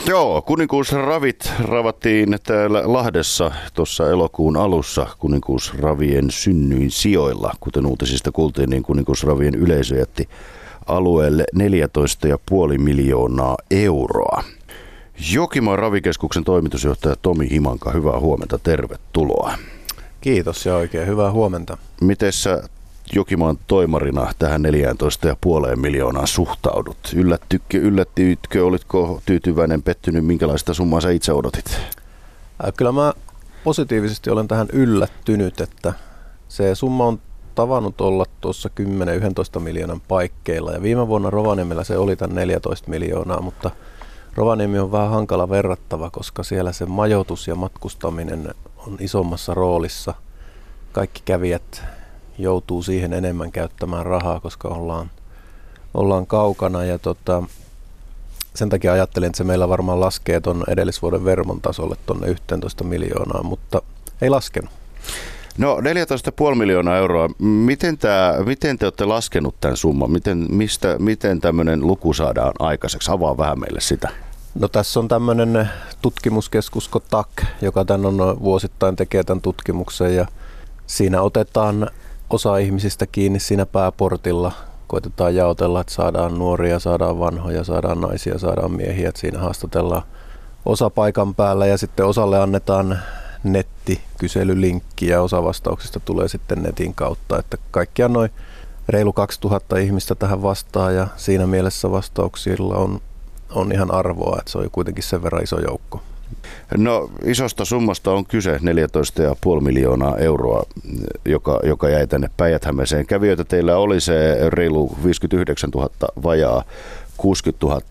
Joo, kuninkuusravit ravattiin täällä Lahdessa tuossa elokuun alussa kuninkuusravien synnyin sijoilla. Kuten uutisista kuultiin, niin kuninkuusravien yleisö jätti alueelle 14,5 miljoonaa euroa. Jokimaan ravikeskuksen toimitusjohtaja Tomi Himanka, hyvää huomenta, tervetuloa. Kiitos ja oikein hyvää huomenta. Miten sä Jokimaan toimarina tähän 14,5 miljoonaan suhtaudut? Yllättyitkö, olitko tyytyväinen, pettynyt, minkälaista summaa sä itse odotit? Kyllä mä positiivisesti olen tähän yllättynyt, että se summa on tavannut olla tuossa 10-11 miljoonan paikkeilla ja viime vuonna Rovaniemellä se oli tämän 14 miljoonaa, mutta Rovaniemi on vähän hankala verrattava, koska siellä se majoitus ja matkustaminen on isommassa roolissa. Kaikki kävijät joutuu siihen enemmän käyttämään rahaa, koska ollaan kaukana ja sen takia ajattelin, että se meillä varmaan laskee tuon edellisvuoden Vermon tasolle tuonne 11 miljoonaa, mutta ei laskenut. No 14,5 miljoonaa euroa. Miten te olette laskenut tämän summan? Miten tämmöinen luku saadaan aikaiseksi? Avaa vähän meille sitä. No tässä on tämmöinen tutkimuskeskus TAK, joka vuosittain tekee tämän tutkimuksen ja siinä otetaan osa ihmisistä kiinni siinä pääportilla. Koitetaan jaotella, että saadaan nuoria, saadaan vanhoja, saadaan naisia, saadaan miehiä. Että siinä haastatellaan osa paikan päällä ja sitten osalle annetaan nettikyselylinkki ja osa vastauksista tulee sitten netin kautta. Että kaikkiaan noin reilu 2000 ihmistä tähän vastaa ja siinä mielessä vastauksilla on ihan arvoa, että se on kuitenkin sen verran iso joukko. No isosta summasta on kyse, 14,5 miljoonaa euroa, joka jäi tänne Päijät-Hämeeseen. Kävijöitä teillä oli se reilu 59 000, vajaa 60 000.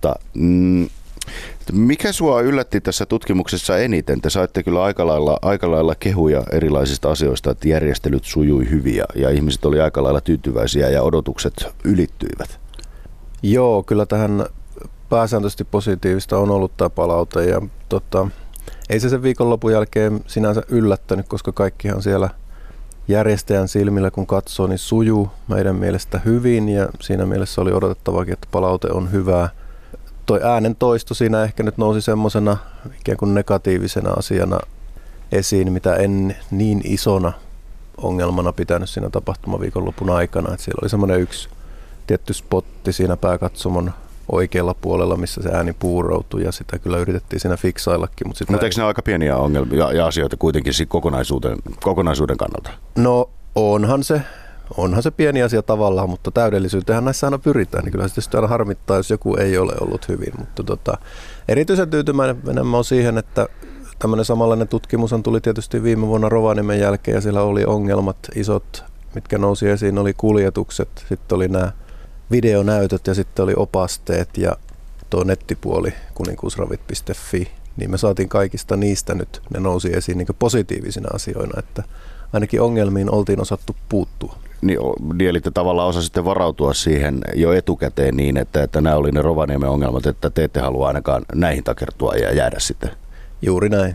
Mikä sua yllätti tässä tutkimuksessa eniten? Te saitte kyllä aika lailla kehuja erilaisista asioista, että järjestelyt sujui hyvin ja ihmiset oli aika lailla tyytyväisiä ja odotukset ylittyivät. Joo, kyllä tähän pääsääntöisesti positiivista on ollut tämä palaute ja ei se sen viikonlopun jälkeen sinänsä yllättänyt, koska kaikkihan siellä järjestäjän silmillä kun katsoo, niin sujuu meidän mielestä hyvin ja siinä mielessä oli odotettavakin, että palaute on hyvää. Toi äänen toisto siinä ehkä nyt nousi semmoisena ikään kuin negatiivisena asiana esiin, mitä en niin isona ongelmana pitänyt siinä tapahtumaviikonlopun aikana. Et siellä oli semmoinen yksi tietty spotti siinä pääkatsomon oikealla puolella, missä se ääni puuroutui ja sitä kyllä yritettiin siinä fiksaillakin. Mutta eikö ne aika pieniä ongelmia ja asioita kuitenkin kokonaisuuden kannalta? No onhan se pieni asia tavallaan, mutta täydellisyyteen näissä aina pyritään, niin kyllä se tietysti aina harmittaa, jos joku ei ole ollut hyvin. Mutta erityisen tyytyväinen mä oon siihen, että tämmöinen samanlainen tutkimus tuli tietysti viime vuonna Rovaniemen jälkeen ja siellä oli ongelmat isot, mitkä nousi esiin, oli kuljetukset, sitten oli nämä videonäytöt ja sitten oli opasteet ja tuo nettipuoli kuninkuusravit.fi, niin me saatiin kaikista niistä nyt, ne nousi esiin niin positiivisina asioina, että ainakin ongelmiin oltiin osattu puuttua. Niin, eli te tavallaan osasitte varautua siihen jo etukäteen niin, että nämä oli ne Rovaniemen ongelmat, että te ette halua ainakaan näihin takertua ja jäädä sitten. Juuri näin.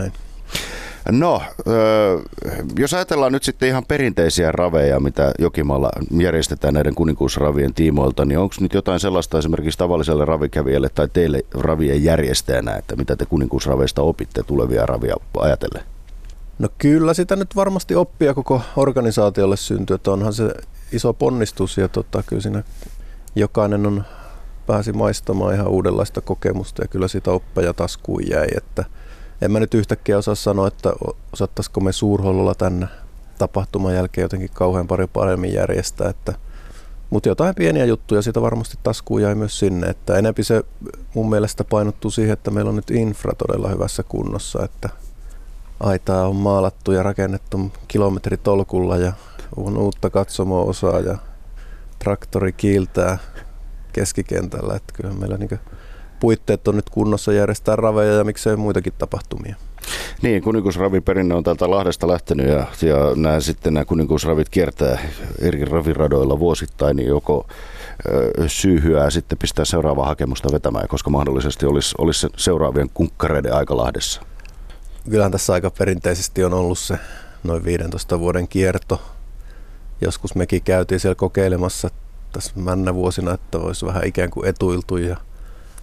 No, jos ajatellaan nyt sitten ihan perinteisiä raveja, mitä Jokimaalla järjestetään näiden kuninkuusravien tiimoilta, niin onko nyt jotain sellaista esimerkiksi tavalliselle ravikävijälle tai teille ravien järjestäjänä, että mitä te kuninkuusraveista opitte tulevia ravia ajatellen? No kyllä sitä nyt varmasti oppia koko organisaatiolle syntyy, että onhan se iso ponnistus ja kyllä siinä jokainen pääsi maistamaan ihan uudenlaista kokemusta ja kyllä sitä oppeja taskuun jäi, että en mä nyt yhtäkkiä osaa sanoa, että osattaisiko me Suurhollolla tämän tapahtuman jälkeen jotenkin kauhean paremmin järjestää, mutta jotain pieniä juttuja siitä varmasti taskuun jäi myös sinne, että enempi se mun mielestä painottuu siihen, että meillä on nyt infra todella hyvässä kunnossa, että aitaa on maalattu ja rakennettu kilometritolkulla ja on uutta katsomo-osaa ja traktori kiiltää keskikentällä, että kyllä meillä puitteet on nyt kunnossa järjestää raveja ja miksei muitakin tapahtumia. Niin, kuninkuusraviperinne on täältä Lahdesta lähtenyt ja nämä kuninkuusravit kiertää eri raviradoilla vuosittain, niin joko syyhyää sitten pistää seuraavaa hakemusta vetämään, koska mahdollisesti olisi seuraavien kunkkareiden aika Lahdessa. Kyllähän tässä aika perinteisesti on ollut se noin 15 vuoden kierto. Joskus mekin käytiin siellä kokeilemassa tässä männä vuosina, että olisi vähän ikään kuin etuiltu ja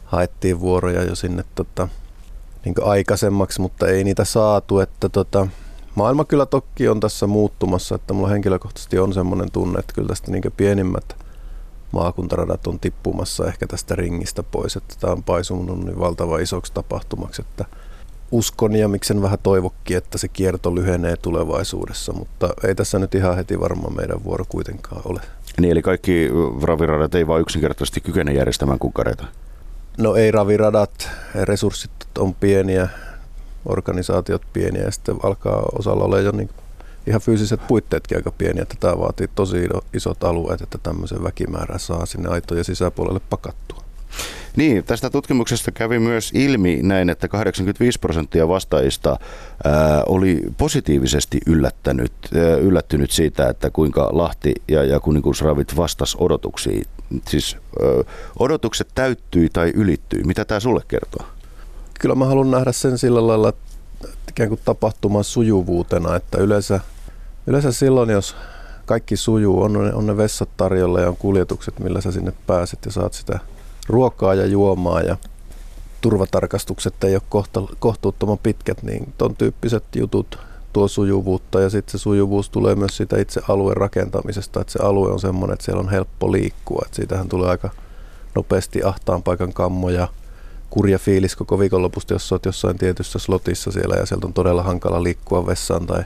haettiin vuoroja jo sinne niin aikaisemmaksi, mutta ei niitä saatu. Että maailma kyllä toki on tässä muuttumassa, että mulla henkilökohtaisesti on semmoinen tunne, että kyllä tästä niin pienimmät maakuntaradat on tippumassa ehkä tästä ringistä pois, että tämä on paisunut niin valtavan isoksi tapahtumaksi, että uskon ja miksen vähän toivokki, että se kierto lyhenee tulevaisuudessa, mutta ei tässä nyt ihan heti varmaan meidän vuoro kuitenkaan ole. Niin, eli kaikki raviradat ei vaan yksinkertaisesti kykene järjestämään kukkareita? No ei raviradat, resurssit on pieniä, organisaatiot pieniä ja sitten alkaa osalla olla jo niin ihan fyysiset puitteetkin aika pieniä, että tämä vaatii tosi isot alueet, että tämmöisen väkimäärän saa sinne aitojen sisäpuolelle pakattua. Niin, tästä tutkimuksesta kävi myös ilmi näin, että 85% vastaajista oli positiivisesti yllättynyt siitä, että kuinka Lahti ja Kuninkuusravit vastasi odotuksiin. Siis odotukset täyttyi tai ylittyi. Mitä tämä sulle kertoo? Kyllä mä haluan nähdä sen sillä lailla ikään kuin tapahtuman sujuvuutena, että yleensä silloin, jos kaikki sujuu, on ne vessat tarjolla ja on kuljetukset, millä sä sinne pääset ja saat sitä ruokaa ja juomaa ja turvatarkastukset ei ole kohtuuttoman pitkät, niin ton tyyppiset jutut tuo sujuvuutta ja sitten se sujuvuus tulee myös siitä itse alueen rakentamisesta, että se alue on semmoinen, että siellä on helppo liikkua, että siitähän tulee aika nopeasti ahtaan paikan kammo ja kurja fiilis koko viikonlopusta, jos olet jossain tietyssä slotissa siellä ja sieltä on todella hankala liikkua vessaan tai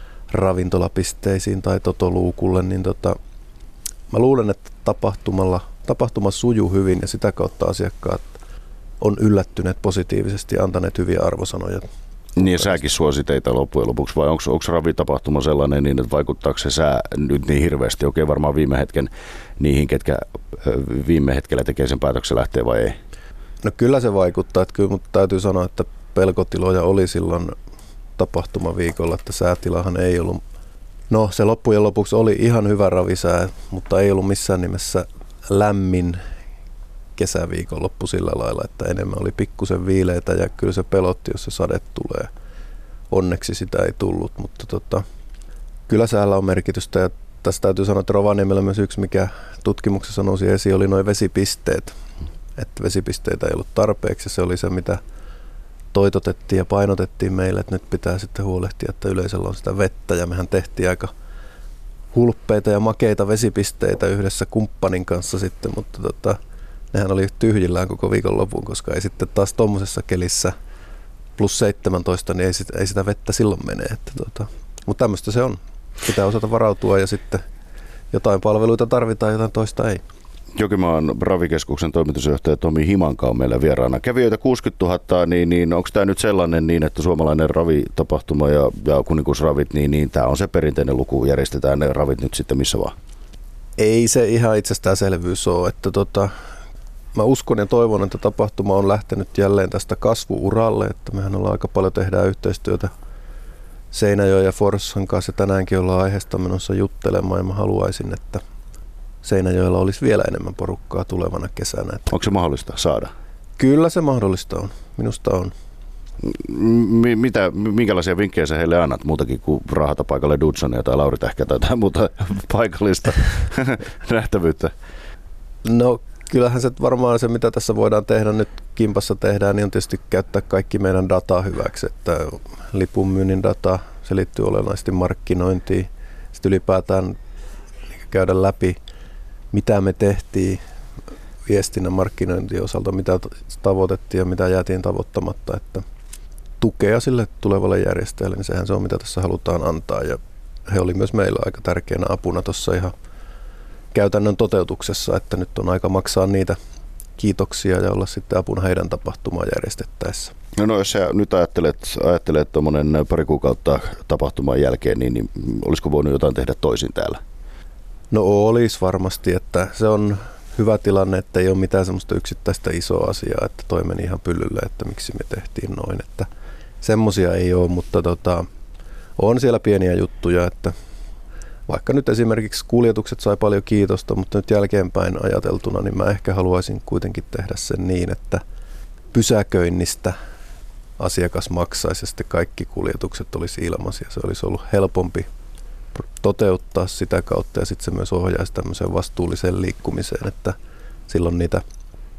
ravintolapisteisiin tai totoluukulle, niin mä luulen, että tapahtuma sujuu hyvin ja sitä kautta asiakkaat on yllättyneet positiivisesti ja antaneet hyviä arvosanoja. Niin ja säkin suositeita loppujen lopuksi vai onko ravitapahtuma sellainen niin, että vaikuttaako se sää nyt niin hirveästi? Okei, varmaan viime hetken niihin, ketkä viime hetkellä tekee sen päätöksen lähtee vai ei? No kyllä se vaikuttaa, että kyllä, mutta täytyy sanoa, että pelkotiloja oli silloin tapahtumaviikolla, että säätilahan ei ollut. No se loppujen lopuksi oli ihan hyvä ravisää, mutta ei ollut missään nimessä lämmin kesäviikonloppu sillä lailla, että enemmän oli pikkusen viileitä ja kyllä se pelotti, jos se sade tulee. Onneksi sitä ei tullut, mutta kyllä säällä on merkitystä ja tässä täytyy sanoa, että Rovaniemellä myös yksi, mikä tutkimuksessa nousi esiin, oli nuo vesipisteet. Että vesipisteitä ei ollut tarpeeksi ja se oli se, mitä toitotettiin ja painotettiin meille, että nyt pitää sitten huolehtia, että yleisöllä on sitä vettä ja mehän tehtiin aika hulppeita ja makeita vesipisteitä yhdessä kumppanin kanssa sitten, mutta nehän oli tyhjillään koko viikonlopun, koska ei sitten taas tuommoisessa kelissä plus 17, niin ei sitä vettä silloin mene. Mutta tämmöistä se on. Pitää osata varautua ja sitten jotain palveluita tarvitaan, jotain toista ei. Jokimaan ravikeskuksen toimitusjohtaja Tomi Himanka on meillä vieraana. Kävijöitä 60 000, niin onko tämä nyt sellainen niin, että suomalainen ravitapahtuma ja Kuninkuusravit, niin tämä on se perinteinen luku, järjestetään ne ravit nyt sitten missä vaan? Ei se ihan itsestäänselvyys ole, että mä uskon ja toivon, että tapahtuma on lähtenyt jälleen tästä kasvuuralle, että mehän ollaan aika paljon tehdään yhteistyötä Seinäjoen ja Forssan kanssa ja tänäänkin ollaan aiheesta menossa juttelemaan ja mä haluaisin, että Seinäjoella olisi vielä enemmän porukkaa tulevana kesänä. Onko se mahdollista saada? Kyllä se mahdollista on. Minusta on. Minkälaisia vinkkejä sä heille annat muutakin kuin rahata paikalle Dudsonia tai Lauri Tähkä tai jotain muuta paikallista nähtävyyttä? No kyllähän se varmaan se, mitä tässä voidaan tehdä nyt kimpassa tehdään, niin on tietysti käyttää kaikki meidän dataa hyväksi. Että lipunmyynnin data, se liittyy olennaisesti markkinointiin. Sitten ylipäätään käydä läpi, mitä me tehtiin viestinnän markkinointin osalta, mitä tavoitettiin ja mitä jäätiin tavoittamatta, että tukea sille tulevalle järjestäjälle, niin sehän se on, mitä tässä halutaan antaa. Ja he oli myös meillä aika tärkeänä apuna tuossa ihan käytännön toteutuksessa, että nyt on aika maksaa niitä kiitoksia ja olla sitten apuna heidän tapahtumaa järjestettäessä. No jos sä nyt ajattelet tuommoinen pari kuukautta tapahtuman jälkeen, niin olisiko voinut jotain tehdä toisin täällä? No olisi varmasti, että se on hyvä tilanne, että ei ole mitään semmoista yksittäistä isoa asiaa, että toi meni ihan pyllylle, että miksi me tehtiin noin, että semmoisia ei ole, mutta on siellä pieniä juttuja, että vaikka nyt esimerkiksi kuljetukset sai paljon kiitosta, mutta nyt jälkeenpäin ajateltuna, niin mä ehkä haluaisin kuitenkin tehdä sen niin, että pysäköinnistä asiakas maksaisi ja sitten kaikki kuljetukset olisi ilmaisia. Se olisi ollut helpompi toteuttaa sitä kautta ja sitten se myös ohjaisi tämmöiseen vastuulliseen liikkumiseen, että silloin niitä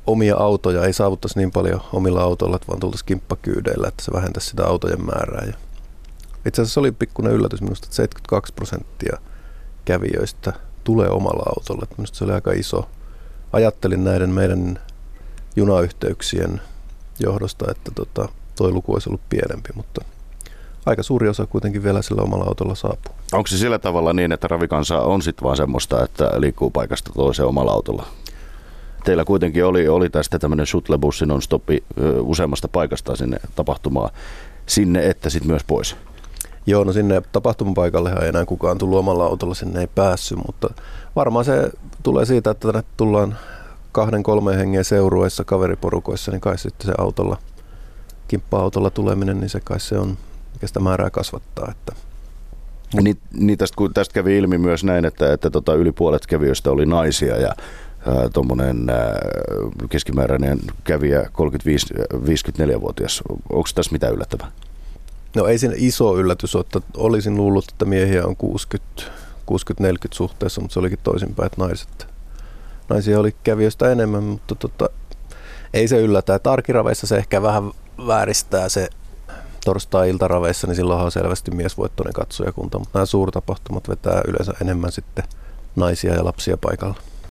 omia autoja ei saavuttaisi niin paljon omilla autoilla, että vaan tultaisiin kimppakyydeillä, että se vähentäisi sitä autojen määrää. Ja itse asiassa oli pikkuinen yllätys minusta, että 72% kävijöistä tulee omalla autolla. Että minusta se oli aika iso. Ajattelin näiden meidän junayhteyksien johdosta, että toi luku olisi ollut pienempi, mutta aika suuri osa kuitenkin vielä sillä omalla autolla saapuu. Onko se sillä tavalla niin, että ravikansa on sitten vaan semmoista, että liikkuu paikasta toiseen omalla autolla? Teillä kuitenkin oli tästä tämmöinen shuttlebussi non-stoppi useammasta paikasta sinne tapahtumaan, sinne että sitten myös pois. Joo, no sinne tapahtumapaikallehan ei enää kukaan tullut omalla autolla, sinne ei päässyt, mutta varmaan se tulee siitä, että tänne tullaan 2-3 hengen seurueissa, kaveriporukoissa, niin kai sitten se autolla, kimppa-autolla tuleminen, niin se kai se on, mikä sitä määrää kasvattaa. Että. Niin tästä kävi ilmi myös näin, että yli puolet kävijöistä oli naisia ja tuommoinen keskimääräinen kävijä 35-54-vuotias. Onko tässä mitään yllättävää? No ei siinä iso yllätys ole, että olisin luullut, että miehiä on 60-40 suhteessa, mutta se olikin toisinpäin, että naisia oli kävijöistä enemmän, mutta ei se yllätä. Että arkiraveissa se ehkä vähän vääristää se torstai-iltaraveissa, niin silloinhan on selvästi miesvoittoinen katsojakunta, mutta nämä suurtapahtumat vetää yleensä enemmän sitten naisia ja lapsia paikalla.